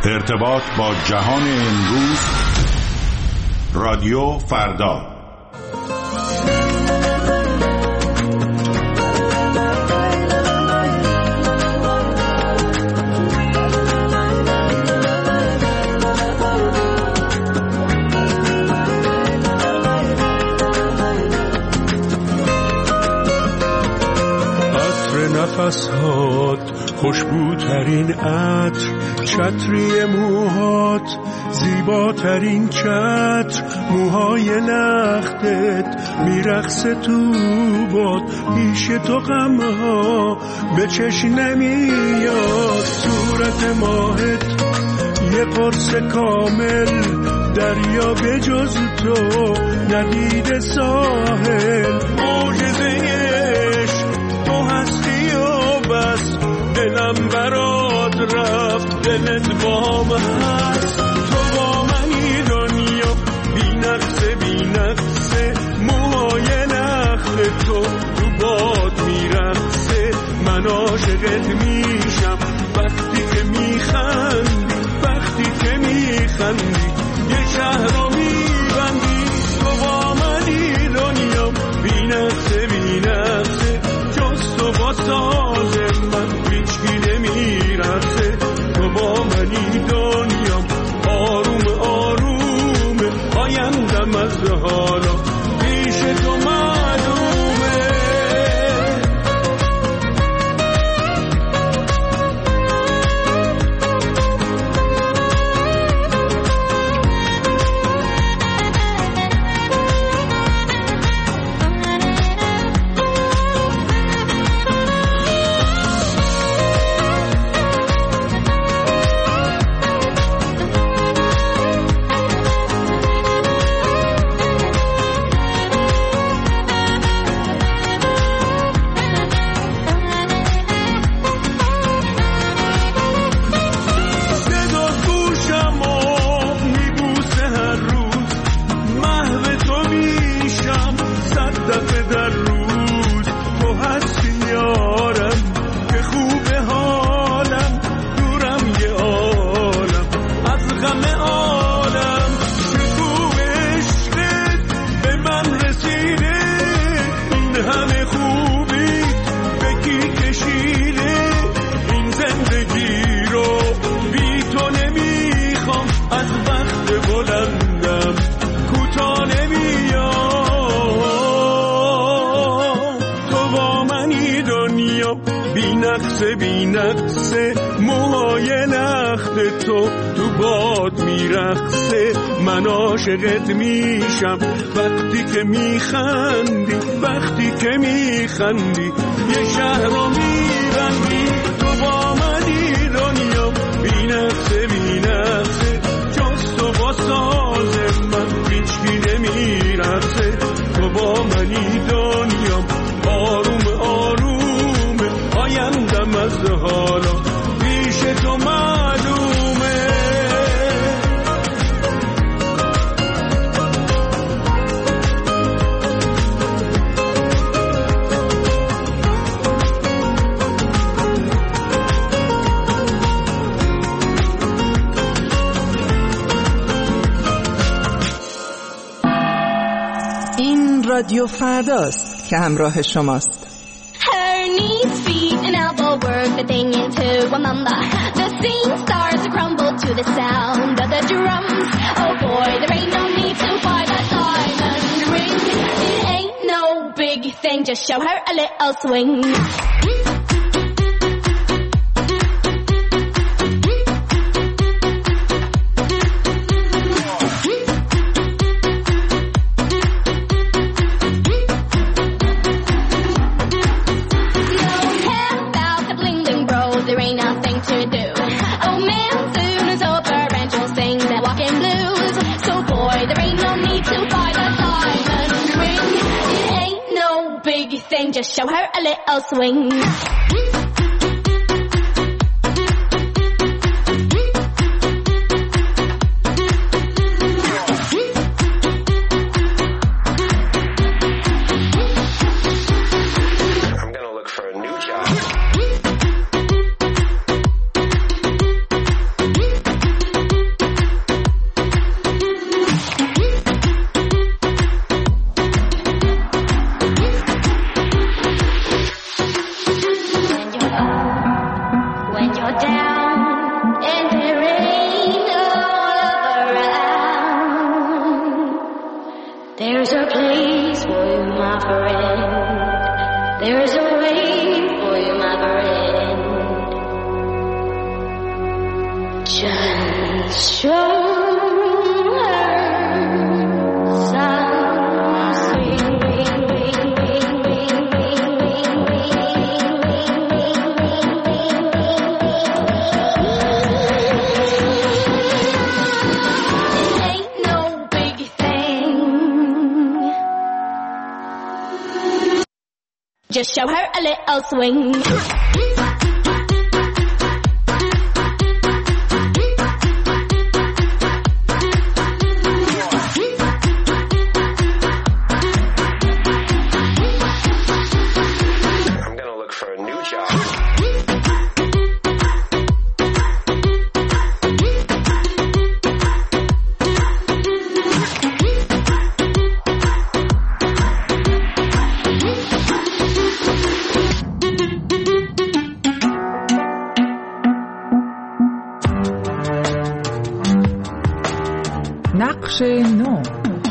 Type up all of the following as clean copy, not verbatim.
ارتباط با جهان امروز. رادیو فردا. نفسهات خوشبوترین عطر، چتری موهات زیباترین چتر، موهای لختت میرقصه تو باد، پیش تو غمها به چشم نمیاد، صورت ماهت یه قرص کامل، دریا به جز تو ندید ساحل، معجزه بس دلم برات رفت، دلت با من هست، تو با منی دنیا بی نقصه بی نقصه، موهای نخل تو باد میرقصه، من عاشقت میشم وقتی که میخندی، وقتی که میخندی یه شهر رو میبندی، تو با منی دنیا بی نقصه بی نقصه، جز تو با ساز من هیچکی نمیرسه، تو با منی دنیام آروم آروم، آیندم از حالا پیش تو معلومه. بی نقصه موهای نخل تو باد میرقصه، من عاشقت میشم وقتی که میخندی، وقتی که میخندی یه شهر رو میبندی، تو با منی دنیا بی نقصه بی نقصه، جز تو با ساز من هیچکی نمیرسه، تو با منی دنیا آروم آروم، آیندم از حالا پیش تو معلومه. این رادیو فرداست که همراه شماست. Work the thing into a mamba. The scene starts to crumble to the sound of the drums. Oh boy, there ain't no need to buy that diamond ring. It ain't no big thing, just show her a little swing. Just show her a little swing. down and there ain't no love around. There's a place for you, my friend. There's a way for you, my friend. Just show her some swing. It ain't no big thing. Just show her a little swing. نقش نو.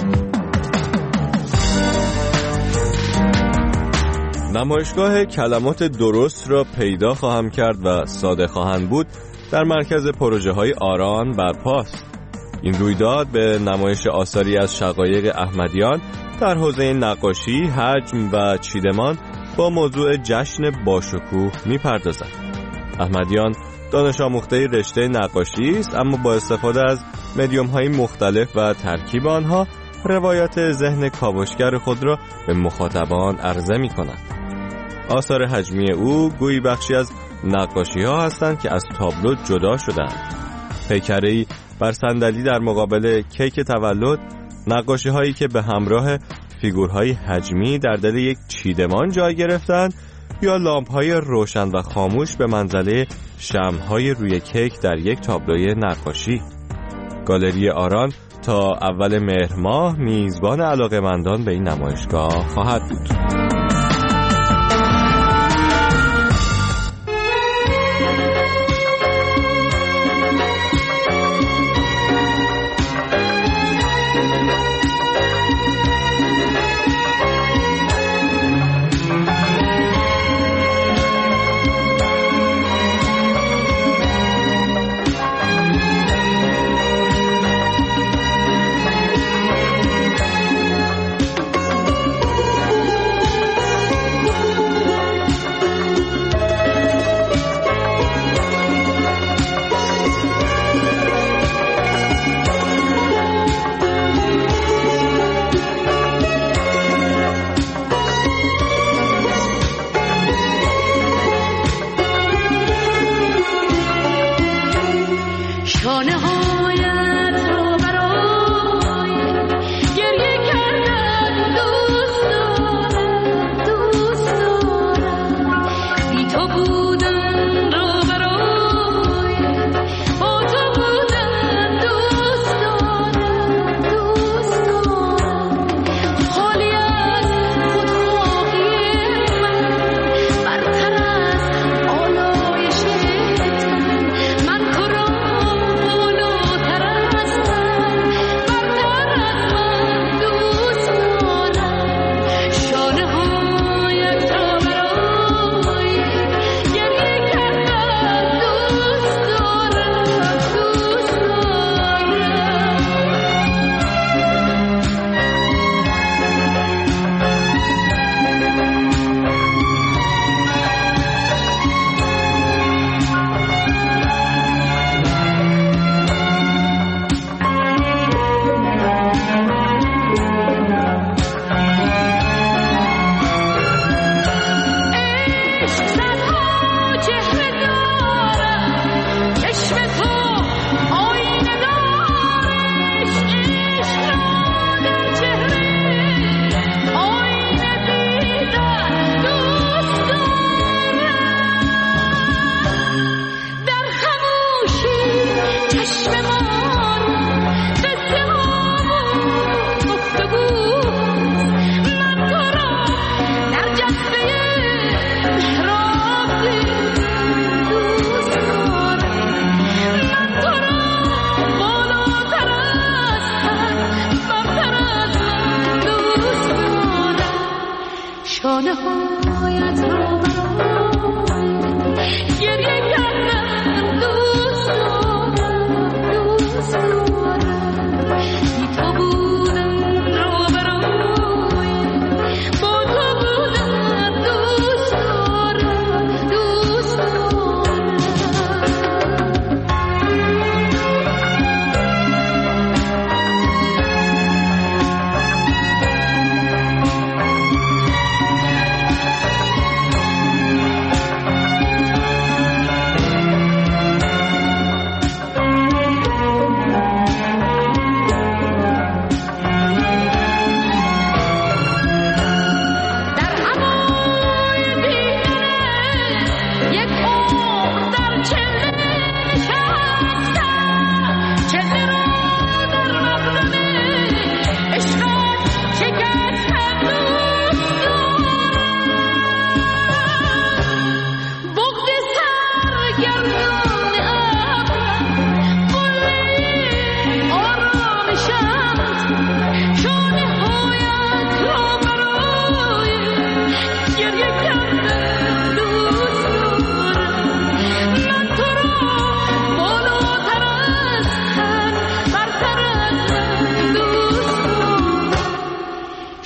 نمایشگاه کلمات درست را پیدا خواهم کرد و ساده خواهند بود در مرکز پروژه های آران برپاست. این رویداد به نمایش آثاری از شقایق احمدیان در حوزه نقاشی، حجم و چیدمان با موضوع جشن باشکوه می‌پردازد. احمدیان دانش آموخته رشته نقاشی است، اما با استفاده از مدیوم‌های مختلف و ترکیب آنها روایت ذهن کاوشگر خود را به مخاطبان عرضه می‌کند. آثار حجمی او گویی بخشی از نقاشی‌ها هستند که از تابلو جدا شده‌اند. پیکره‌ای بر صندلی در مقابل کیک تولد، نقاشی‌هایی که به همراه فیگورهای حجمی در دل یک چیدمان جای گرفتند یا لامپ‌های روشن و خاموش به منزله شمع‌های روی کیک در یک تابلوی نقاشی. گالری آران تا اول مهر ماه میزبان علاقه‌مندان به این نمایشگاه خواهد بود.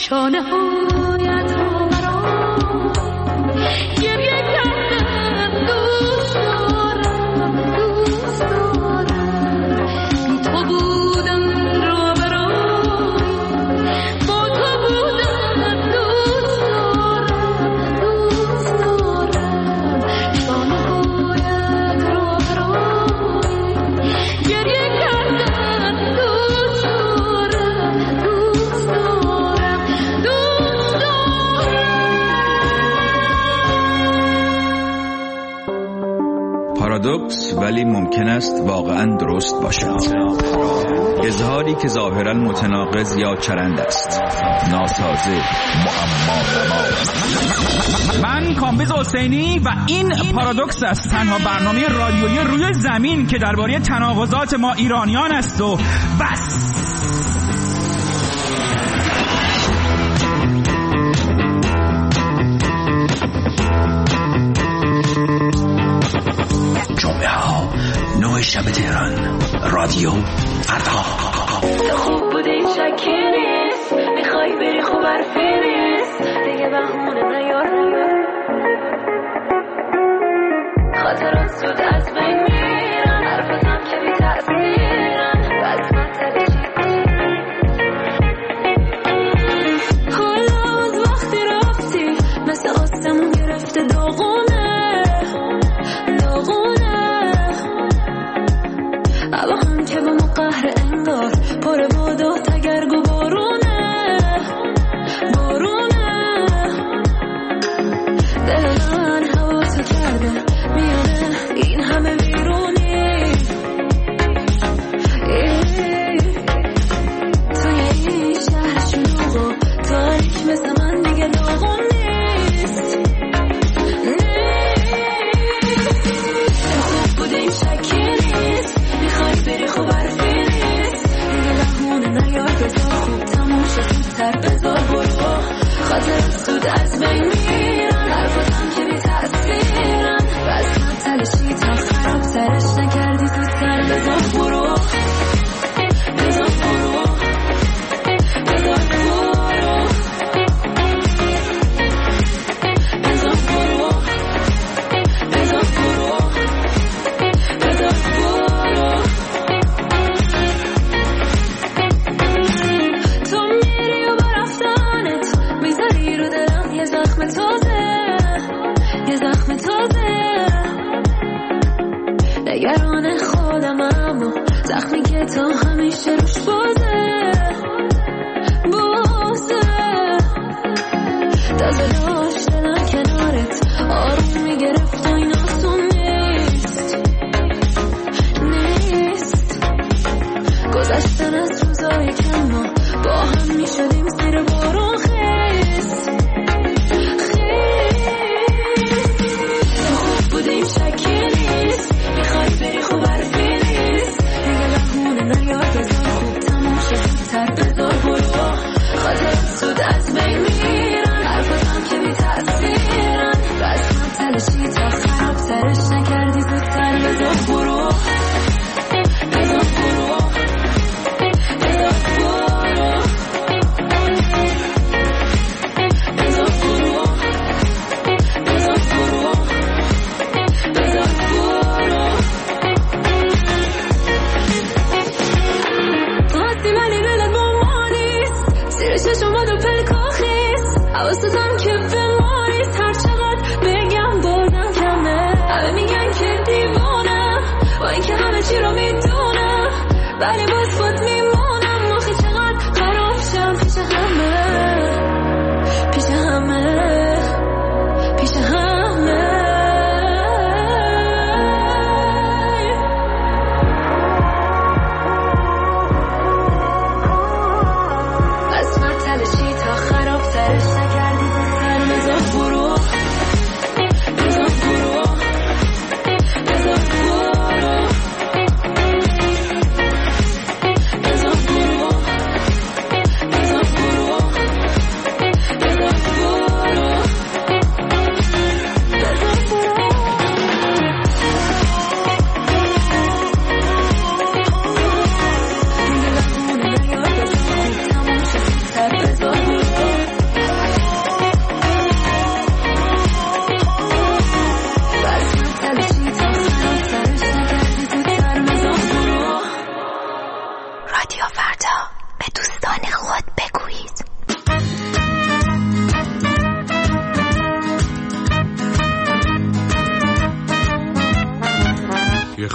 شانه هایت رو برام گریه کردم دوست دارم دوست دارم بی تو بودم رو برام با تو بودم دوست دارم دوست دارم شانه هایت رو برام گریه کردم دوست دارم دوست دارم دوست دارم. پارادوکس ولی ممکن است واقعا درست باشد. اظهاری که ظاهرا متناقض یا چرند است، ناسازه، معما. من کامبیز حسینی و این پارادوکس است، تنها برنامه رادیویی روی زمین که درباره تناقضات ما ایرانیان است و بس. جمعه ها 9 شب تهران، رادیو فردا. تو خوب بودی شکی نیست، میخوای بری خوب حرفی نیست، دیگه بهونه نیار خاطرات زود از بین میرن، حرفتم که بی تأثیرن، بس منطقه حالا از وقتی رفتی مثل آسمون گرفته داغونه هوا هم که به ما قهر انگار پر باد و تگرگ و بارونه دل من هوا تو کرده میونه این همه بیرونی توی این شهر شلوغ و تاریک مثل من دیگه داغون نیست خوب بودیم شکی نیست میخوای بری خوب حرفی نیست دیگه بهونه نیار بذار خوب تموم شد زودتر بذار برو خاطرات زود از بین میرن حرفتم که بی تأثیرن بس من تلشی تا خراب ترش نکردی زودتر بذار برو بذار برو بذار برو بذار برو بذار برو بذار برو تو میری و برفتنت میذاری رو دلم یه زخم تازه نگران خودم اما زخمی که تا همیشه روش بازه تازه داشت دلم کنارت آروم میگرفت و این آسون نیست گذشتن از روزایی که ما با هم میشدیم زیر بارون خیز تو خوب بودیم شکی نیست میخوای بری خوب حرفی نیست دیگه بهونه نیار بذار خوب تموم شد زودتر بذار برو خاطرات زود از بین میرن حرفتم که بی تأثیرن بس من تلشی تا خراب ترش نکردی زودتر بذار برو بذار برو بذار برو بذار برو بذار برو بذار برو قاطی ولی دلت با ما نیست زیر چشمات و پلکاخیست حواستم که به ما نیست هر چقدر بگم بازم کمه همه میگن که دیوانم با این که همه چی رو میدونم ولی باز خود میمونم آخه چقدر خراب شم پیش همه پیش همه پیش همه بس من تلشی تا خراب ترش نکردی زودتر بذار برو بذار برو بذار برو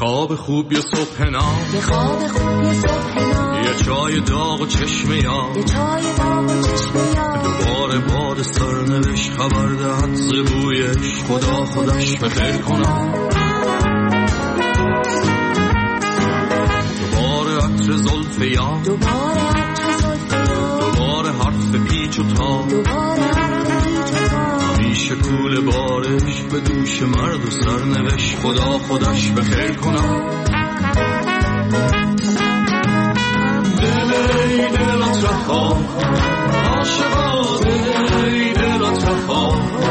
خواب خوب یه صبح نام، یه خواب خوب یه صبح نام، یه چای داغ و چشم یاد، یه چای داغ و چشم یاد، دوباره باد سرنوشت خبر دهد زبویش، خدا خودش بخیر کنم. دوباره عطر زلف یاد، دوباره عطر زلف یاد، دوباره حرف پیچ و تاب، دوباره حرف پیچ و تاب، همیشه کول بارش به دوش مرد و سرنوشت، خدا خودش بخیر کنم. دلی دلت رها عاشقا، دلی دلت رها،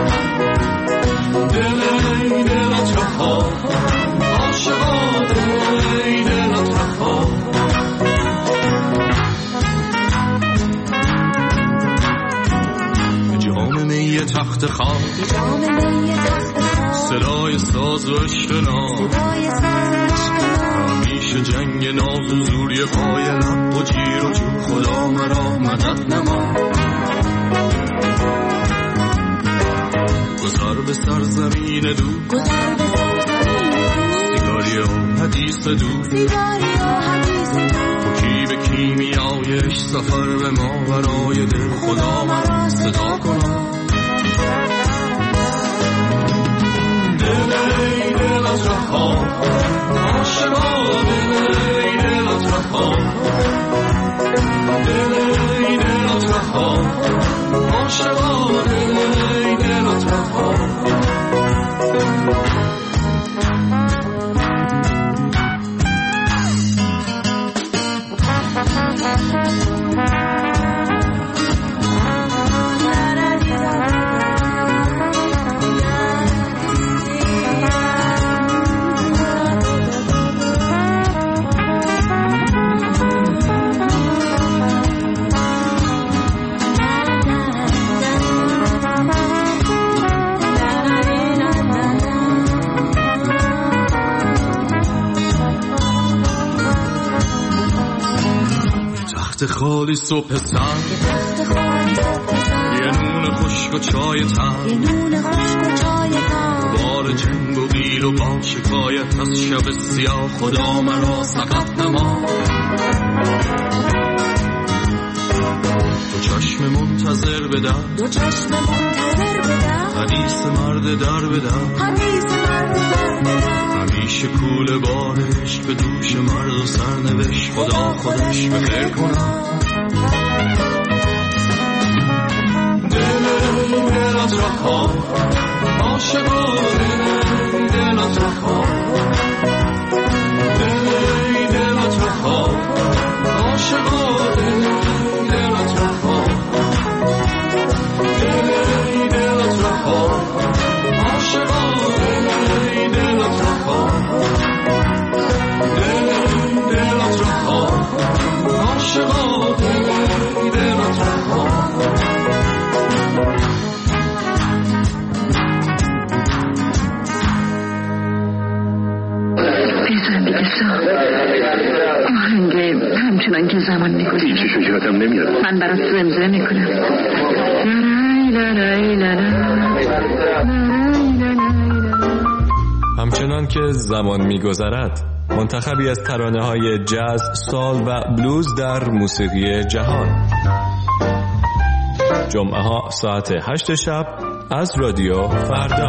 دلی دلت رها عاشقا، دلی دلت رها. جام می تخت خواب، جام می تخت خواب، صدای ساز و عشق نام، صدای ساز و عشق نام، همیشه جنگ ناز و زوری پای لب و جیر و جو، خدا مرا مدد نما. گذر به سرزمین دو، گذر به سرزمین دو، سیگاری و حدیث دو، سیگاری و حدیث دو، کی به کیمیایش سفر به ما برای دل، خدا مرا صدا کنم. دلی دلت رها عاشقا، دلی دلت رها، دلی دلت رها عاشقا، دلی دلت رها. خالی صبح سر، یه نون خشک و چای تر، یه نون خشک و چای تر، بار جنگ و بیل و با شکایت از شب سیاه، خدا مرا سقط نما. دو چشم منتظر بدن، دو چشم منتظر بدن، حدیث مرد در بدن، حدیث مرد در بدن، همیشه کول بارش به دوش مرد و سرنوشت، خدا خودش بخیر کنم. دلی دلت رها عاشقا، دلی دلت رها، دلی دلت رها عاشقا، دلی دلت رها، دلی دلت رها عاشقا، دلی دلت رها، دلی دلت رها عاشقا، دلی دلت رها. آهنگ همچنان که زمان میگذره هیچی شجاعتم نمیاد. من برات زمزمه میکنم. همچنان که زمان میگذرد، منتخبی از ترانه‌های جاز، سال و بلوز در موسیقی جهان. جمعه ها ساعت 8 شب از رادیو فردا.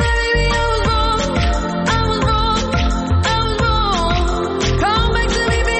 Come back to me.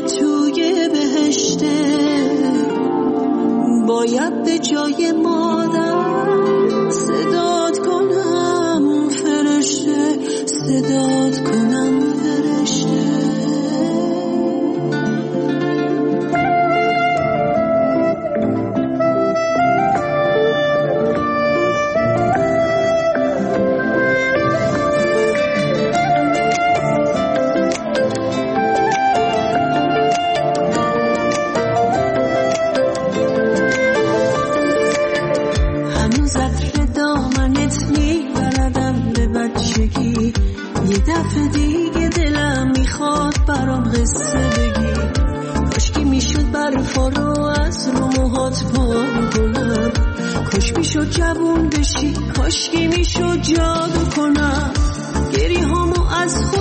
توی بهشته، باید به جای مادر صدات کنم فرشته، صدات کنم فرشته. دفعه دیگه دلم میخواد برام قصه بگی، کاشکی میشد برفا رو از رو موهات پاک کنم، کاش میشد جوون بشی، کاشکی میشد جادو کنم، گریه هامو از خود